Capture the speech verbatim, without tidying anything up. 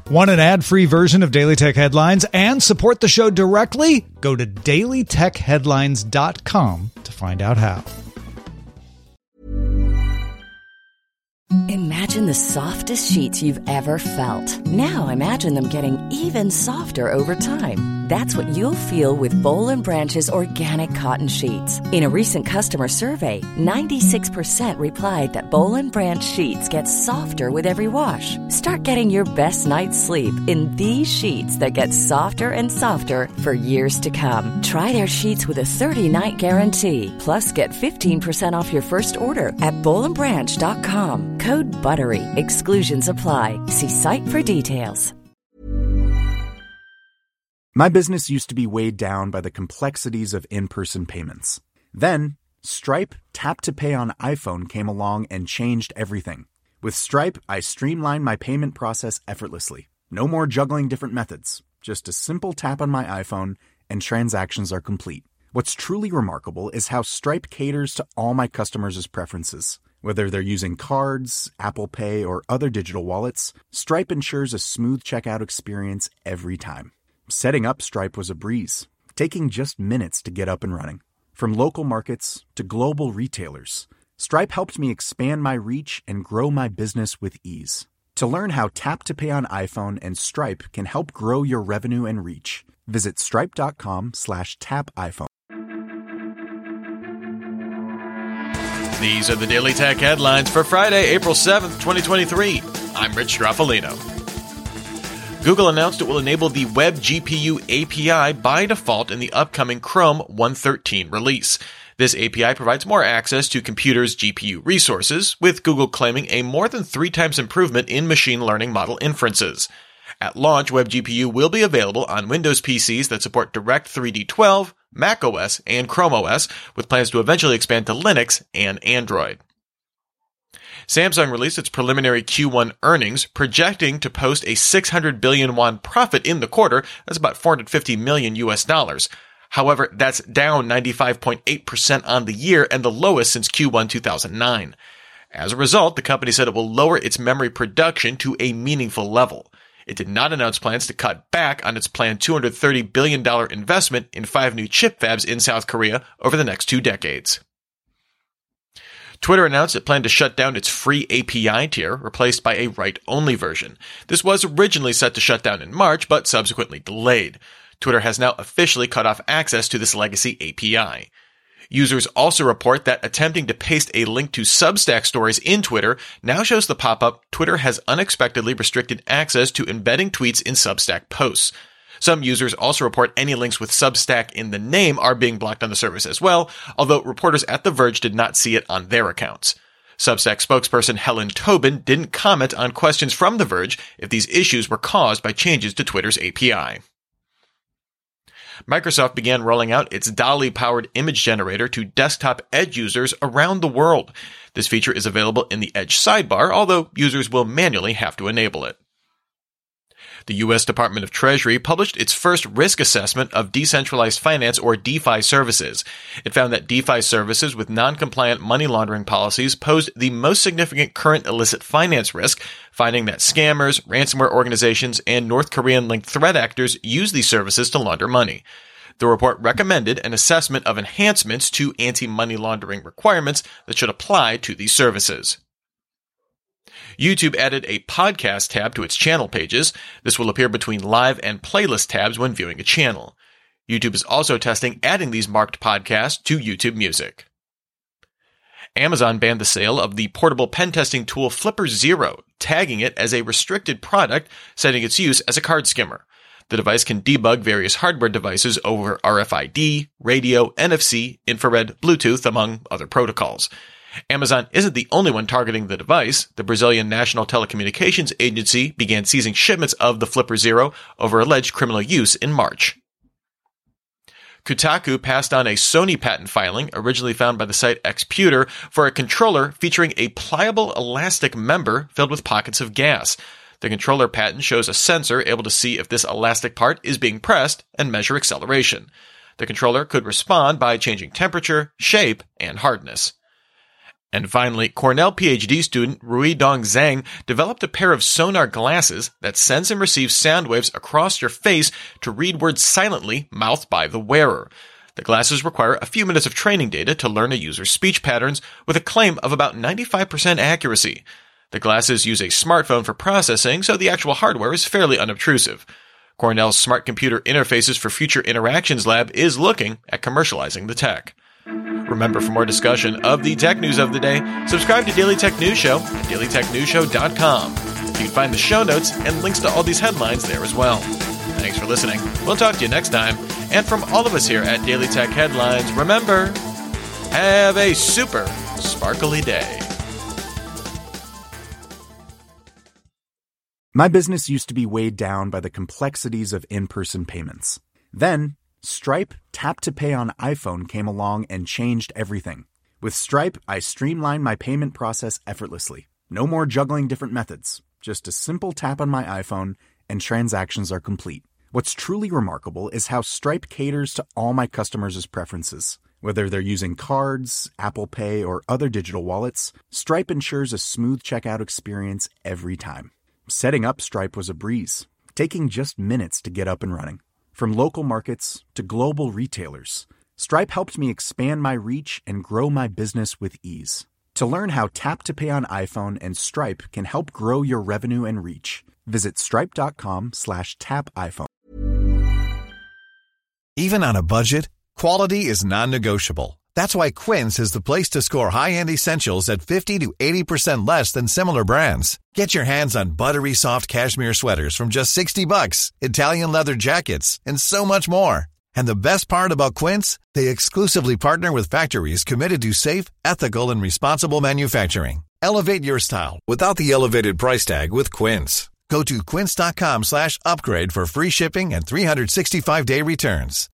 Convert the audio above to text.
Want an ad-free version of Daily Tech Headlines and support the show directly? Go to daily tech headlines dot com to find out how. Imagine the softest sheets you've ever felt. Now imagine them getting even softer over time. That's what you'll feel with Boll and Branch's organic cotton sheets. In a recent customer survey, ninety-six percent replied that Boll and Branch sheets get softer with every wash. Start getting your best night's sleep in these sheets that get softer and softer for years to come. Try their sheets with a thirty-night guarantee. Plus, get fifteen percent off your first order at boll and branch dot com. Code BUTTERY. Exclusions apply. See site for details. My business used to be weighed down by the complexities of in-person payments. Then, Stripe Tap to Pay on iPhone came along and changed everything. With Stripe, I streamlined my payment process effortlessly. No more juggling different methods. Just a simple tap on my iPhone and transactions are complete. What's truly remarkable is how Stripe caters to all my customers' preferences. Whether they're using cards, Apple Pay, or other digital wallets, Stripe ensures a smooth checkout experience every time. Setting up Stripe was a breeze, taking just minutes to get up and running. From local markets to global retailers, Stripe helped me expand my reach and grow my business with ease. To learn how Tap to Pay on iPhone and Stripe can help grow your revenue and reach, visit stripe.com slash tap iPhone. These are the Daily Tech headlines for Friday, April seventh, twenty twenty-three. I'm Rich Straffolino. Google announced it will enable the Web G P U A P I by default in the upcoming Chrome one thirteen release. This A P I provides more access to computers' G P U resources, with Google claiming a more than three times improvement in machine learning model inferences. At launch, Web G P U will be available on Windows P Cs that support DirectX D twelve, macOS, and Chrome O S, with plans to eventually expand to Linux and Android. Samsung released its preliminary Q one earnings, projecting to post a six hundred billion won profit in the quarter. That's about four hundred fifty million U S dollars. However, that's down ninety-five point eight percent on the year and the lowest since Q one two thousand nine. As a result, the company said it will lower its memory production to a meaningful level. It did not announce plans to cut back on its planned two hundred thirty billion dollars investment in five new chip fabs in South Korea over the next two decades. Twitter announced it planned to shut down its free A P I tier, replaced by a write-only version. This was originally set to shut down in March, but subsequently delayed. Twitter has now officially cut off access to this legacy A P I. Users also report that attempting to paste a link to Substack stories in Twitter now shows the pop-up, Twitter has unexpectedly restricted access to embedding tweets in Substack posts. Some users also report any links with Substack in the name are being blocked on the service as well, although reporters at The Verge did not see it on their accounts. Substack spokesperson Helen Tobin didn't comment on questions from The Verge if these issues were caused by changes to Twitter's A P I. Microsoft began rolling out its DALL-E-powered image generator to desktop Edge users around the world. This feature is available in the Edge sidebar, although users will manually have to enable it. The U S Department of Treasury published its first risk assessment of decentralized finance, or DeFi, services. It found that DeFi services with non-compliant money laundering policies posed the most significant current illicit finance risk, finding that scammers, ransomware organizations, and North Korean-linked threat actors use these services to launder money. The report recommended an assessment of enhancements to anti-money laundering requirements that should apply to these services. YouTube added a podcast tab to its channel pages. This will appear between live and playlist tabs when viewing a channel. YouTube is also testing adding these marked podcasts to YouTube Music. Amazon banned the sale of the portable pen testing tool Flipper Zero, tagging it as a restricted product, citing its use as a card skimmer. The device can debug various hardware devices over R F I D, radio, N F C, infrared, Bluetooth, among other protocols. Amazon isn't the only one targeting the device. The Brazilian National Telecommunications Agency began seizing shipments of the Flipper Zero over alleged criminal use in March. Kotaku passed on a Sony patent filing, originally found by the site Xputer, for a controller featuring a pliable elastic member filled with pockets of gas. The controller patent shows a sensor able to see if this elastic part is being pressed and measure acceleration. The controller could respond by changing temperature, shape, and hardness. And finally, Cornell PhD student Ruidong Zhang developed a pair of sonar glasses that sends and receives sound waves across your face to read words silently, mouthed by the wearer. The glasses require a few minutes of training data to learn a user's speech patterns, with a claim of about ninety-five percent accuracy. The glasses use a smartphone for processing, so the actual hardware is fairly unobtrusive. Cornell's Smart Computer Interfaces for Future Interactions Lab is looking at commercializing the tech. Remember, for more discussion of the tech news of the day, subscribe to Daily Tech News Show at daily tech news show dot com. You can find the show notes and links to all these headlines there as well. Thanks for listening. We'll talk to you next time. And from all of us here at Daily Tech Headlines, remember, have a super sparkly day. My business used to be weighed down by the complexities of in-person payments. Then, Stripe Tap to Pay on iPhone came along and changed everything. With Stripe, I streamlined my payment process effortlessly. No more juggling different methods. Just a simple tap on my iPhone and transactions are complete. What's truly remarkable is how Stripe caters to all my customers' preferences. Whether they're using cards, Apple Pay, or other digital wallets, Stripe ensures a smooth checkout experience every time. Setting up Stripe was a breeze, taking just minutes to get up and running. From local markets to global retailers, Stripe helped me expand my reach and grow my business with ease. To learn how Tap to Pay on iPhone and Stripe can help grow your revenue and reach, visit stripe.com slash tap iPhone. Even on a budget, quality is non-negotiable. That's why Quince is the place to score high-end essentials at fifty to eighty percent less than similar brands. Get your hands on buttery soft cashmere sweaters from just sixty bucks, Italian leather jackets, and so much more. And the best part about Quince, they exclusively partner with factories committed to safe, ethical, and responsible manufacturing. Elevate your style without the elevated price tag with Quince. Go to quince.com slash upgrade for free shipping and three sixty-five day returns.